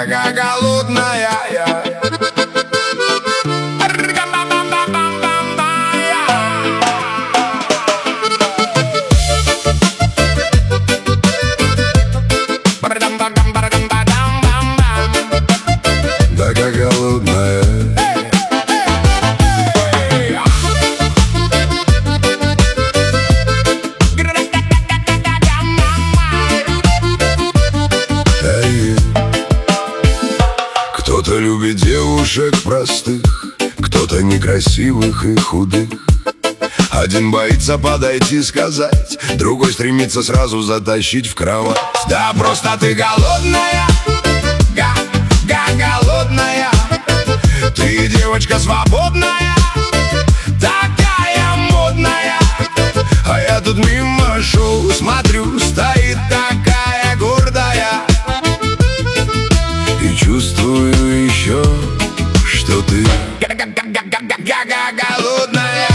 голодная я. Такая голодная. Кто-то любит девушек простых, кто-то некрасивых и худых. Один боится подойти сказать, другой стремится сразу затащить в кровать. Да просто ты голодная, голодная. Ты девочка свободная, такая модная. А я тут мимо шел, смотрю, стоит такая гордая. И чувствую еще, что ты голодная.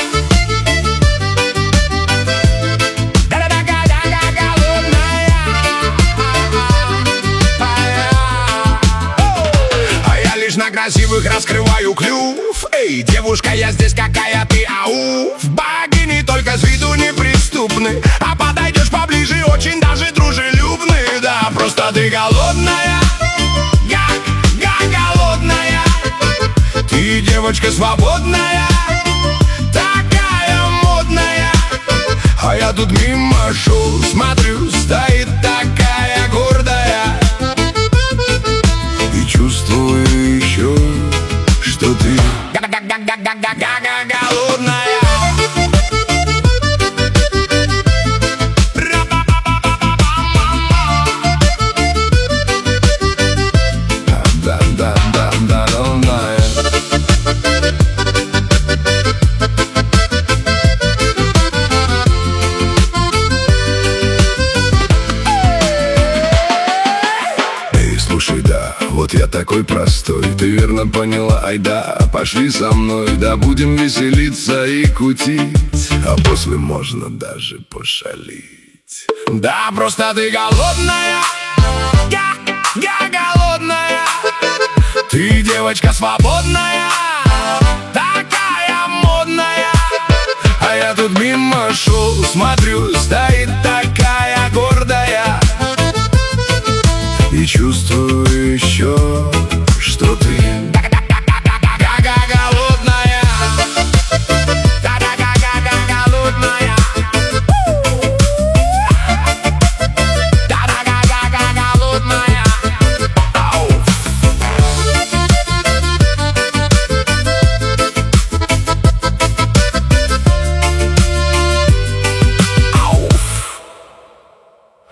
А я лишь на красивых раскрываю клюв. Эй, девушка, я здесь, какая ты, ау. Богини только с виду неприступны, а подойдешь поближе, очень даже дружелюбны. Да, просто ты голодная, голодная. Ты девочка свободная, такая модная. А я тут мимо шел, смотрю, стоит такая гордая. И чувствую еще, что ты голодная. Слушай, да, вот я такой простой, ты верно поняла, ай да, пошли со мной, да будем веселиться и кутить, а после можно даже пошалить. Да, просто ты голодная, голодная. Ты девочка свободная, такая модная. А я тут мимо шел, смотрю, стоит